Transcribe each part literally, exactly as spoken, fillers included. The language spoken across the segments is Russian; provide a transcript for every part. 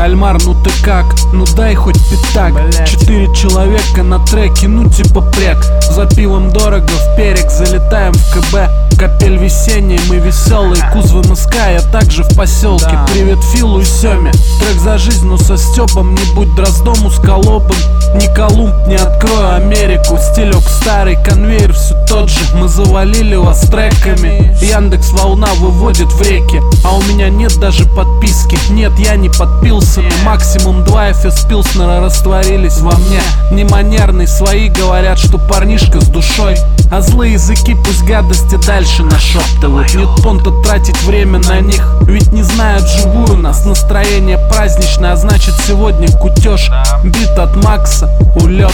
Кальмар, ну ты как? Ну дай хоть пятак. Четыре человека на треке, ну типа прек. За пивом дорого, в перек залетаем в КБ. Капель весенний, мы веселые, кузовы МСК, я также в поселке. Привет Филу и Семе, трек за жизнь, но со Степом. Не будь Дроздом усколобым, не Колумб, не открою Америку. Стилек старый, конвейер все тот же. Мы завалили вас треками. Яндекс Волна выводит в реки, а у меня нет даже подписки. Нет, я не подпился, но максимум два эф эс Пилснера растворились во мне. Неманерный, свои говорят, что парнишка с душой, а злые языки пусть гадости дальше нашептывают. Нет понта тратить время на них, ведь не знают живую нас. Настроение праздничное, а значит сегодня кутеж. Бит от Макса, улет.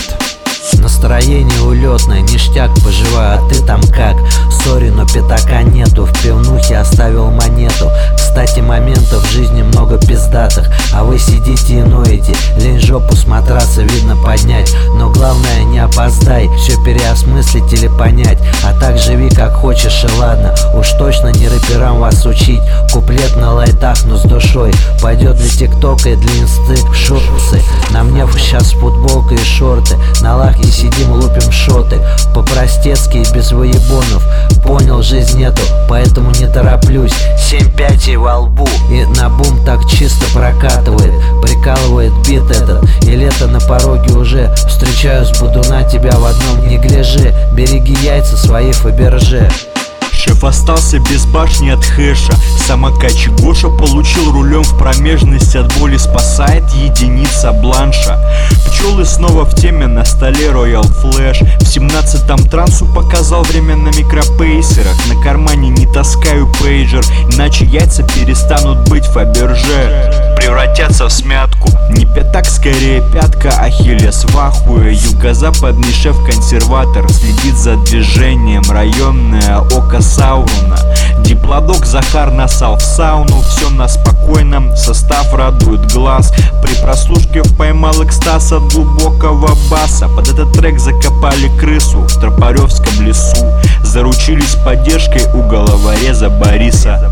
Настроение улетное, ништяк, поживаю, а ты там как? Сори, но пятака нету, в пивнухе оставил монету. Кстати, моментов в жизни много пиздатых, а вы сидите и ноете. Лень жопу с матраса видно поднять, но главное не опоздай, все переосмыслить или понять. А так живи как хочешь и ладно, уж точно не рэперам вас учить. Куплет на лайтах, но с душой, пойдет для тиктока и для инсты. Шорты, на мне сейчас футболка и шорты, на лахе сидим, лупим шоты, по-простецки и без выебонов. Понял, жизнь нету, поэтому не тороплюсь. Семь пятей во лбу, и на бум так чисто прокатывает. Прикалывает бит этот, и лето на пороге уже. Встречаюсь, буду на тебя в одном неглиже. Береги яйца свои Фаберже. Шеф остался без башни от хэша. Самокач Гоша получил рулем в промежность. От боли спасает единица бланша. Пчелы снова в теме, на столе Royal Flash. В семнадцатом трансу показал время на микропейсерах. На кармане не таскаю пейджер, иначе яйца перестанут быть Фаберже, превратятся в смятку. Не пятак, скорее пятка, Ахиллес в ахуе. Юго-западный шеф-консерватор следит за движением. Районное око Сауруна. Диплодок Захар насал в сауну. Все на спокойном, состав радует глаз. При прослушке поймал экстаз от глубокого баса. Под этот трек закопали крысу в Тропаревском лесу. Заручились поддержкой у головореза Бориса.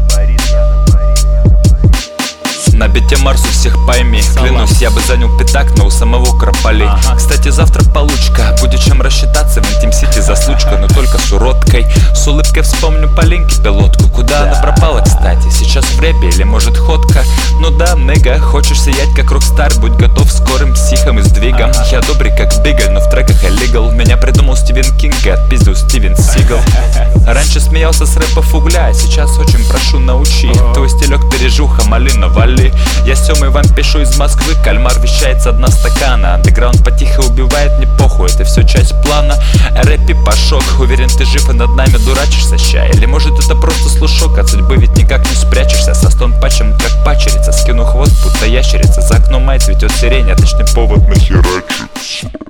На бите Марс у всех пойми. Клянусь, я бы занял пятак, но у самого Крополей. ага. Кстати, завтра получка, будет чем рассчитаться в Интим-Сити за случку, но только с уродкой. С улыбкой вспомню Полинки пилотку. Куда да. она пропала, кстати? Сейчас в рэпе или может ходка? Ну да, нега, хочешь сиять как рокстар, будь готов скорым психом и сдвигом. ага. Я добрый как Бигль, но в треках illegal. Меня придумал Стивен Кинг и отпиздил Стивен Сигал. Раньше смеялся с рэпов угля, сейчас очень прошу научи. Твой стилек пережуха, малина, вали. Я с Семой вам пишу из Москвы. Кальмар вещает со дна стакана. Андеграунд потихо убивает, не похуй, это все часть плана. Рэпи пошок, уверен ты жив и над нами дурачишься ща. Или может это просто слушок, от судьбы ведь никак не спрячешься. Со стон пачем как пачерица, скину хвост, будто ящерица. За окном май цветет сирень, отличный повод нахерачить.